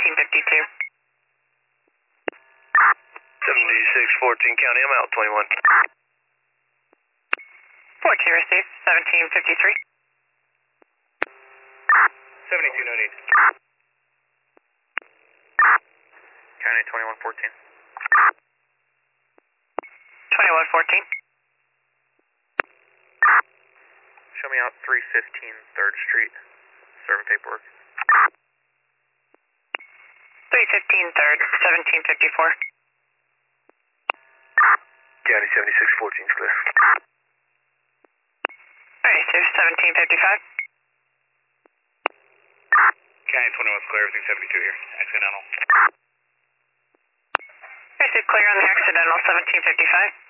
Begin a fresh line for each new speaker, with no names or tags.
1752.
7614 County, I'm out 21.
14 received, 1753.
72 no need. County 2114.
2114.
Show me out 315 3rd Street. Survey paperwork.
315 3rd, 1754.
County 7614 is clear.
Alright, sir, 1755.
County 21 is clear, everything 72 here. Accidental.
Alright, sir, clear on the accidental, 1755.